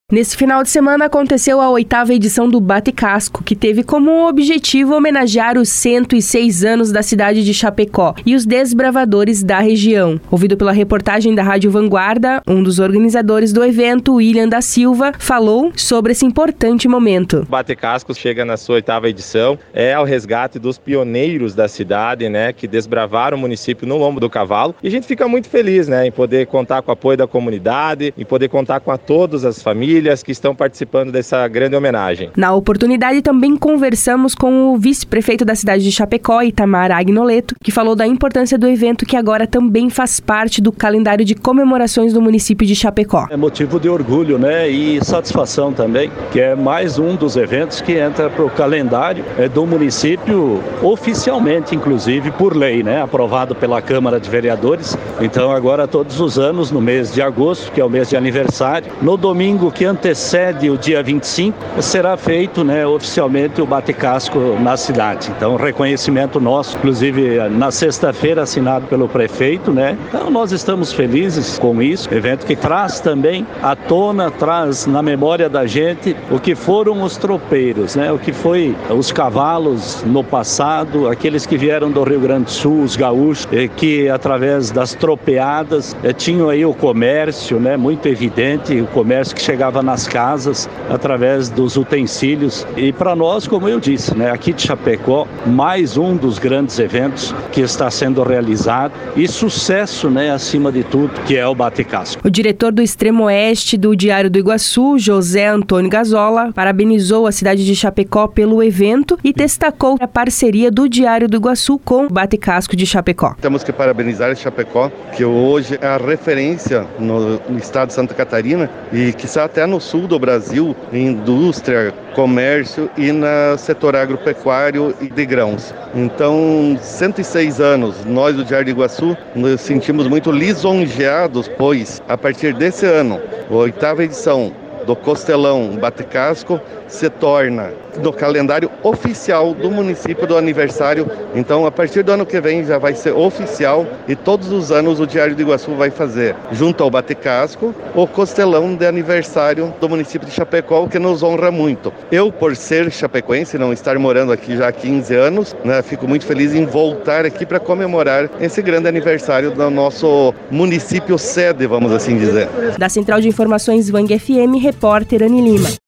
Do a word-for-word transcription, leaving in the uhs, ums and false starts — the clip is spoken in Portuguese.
Nesse final de semana aconteceu a oitava edição do Bate Casco, que teve como objetivo homenagear os cento e seis anos da cidade de Chapecó e os desbravadores da região. Ouvido pela reportagem da Rádio Vanguarda, um dos organizadores do evento, William da Silva, falou sobre esse importante momento. O Bate Casco chega na sua oitava edição, é ao resgate dos pioneiros da cidade, né, que desbravaram o município no lombo do cavalo. E a gente fica muito feliz, né, em poder contar com o apoio da comunidade, em poder contar com a todas as famílias que estão participando dessa grande homenagem. Na oportunidade, também conversamos com o vice-prefeito da cidade de Chapecó, Itamar Agnoleto, que falou da importância do evento, que agora também faz parte do calendário de comemorações do município de Chapecó. É motivo de orgulho, né, e satisfação também, que é mais um dos eventos que entra para o calendário é, do município, oficialmente, inclusive, por lei, né, aprovado pela Câmara de Vereadores. Então, agora, todos os anos, no mês de agosto, que é o mês de aniversário, no domingo que antecede o dia vinte e cinco, será feito, né, oficialmente o Bate Casco na cidade. Então, reconhecimento nosso, inclusive na sexta-feira, assinado pelo prefeito, né? Então, nós estamos felizes com isso. Evento que traz também à tona, traz na memória da gente o que foram os tropeiros, né? O que foi os cavalos no passado, aqueles que vieram do Rio Grande do Sul, os gaúchos, que através das tropeadas tinham aí o comércio, né? Muito evidente, o comércio que chegava nas casas através dos utensílios. E para nós, como eu disse, né, aqui de Chapecó, mais um dos grandes eventos que está sendo realizado e sucesso, né, acima de tudo, que é o Bate Casco. O diretor do Extremo Oeste do Diário do Iguaçu, José Antônio Gazola, parabenizou a cidade de Chapecó pelo evento e destacou a parceria do Diário do Iguaçu com o Bate Casco de Chapecó. Temos que parabenizar Chapecó, que hoje é a referência no, no estado de Santa Catarina e que está até no sul do Brasil, em indústria, comércio e no setor agropecuário e de grãos. Então, cento e seis anos, nós do Diário do Iguaçu nos sentimos muito lisonjeados, pois a partir desse ano, a oitava edição do Costelão Bate Casco se torna no calendário oficial do município do aniversário. Então, a partir do ano que vem já vai ser oficial e todos os anos o Diário do Iguaçu vai fazer, junto ao Bate Casco, o Costelão de aniversário do município de Chapecó, o que nos honra muito. Eu, por ser chapecoense, não estar morando aqui já há quinze anos, né, fico muito feliz em voltar aqui para comemorar esse grande aniversário do nosso município sede, vamos assim dizer. Da Central de Informações Vang F M, repórter Ani Lima.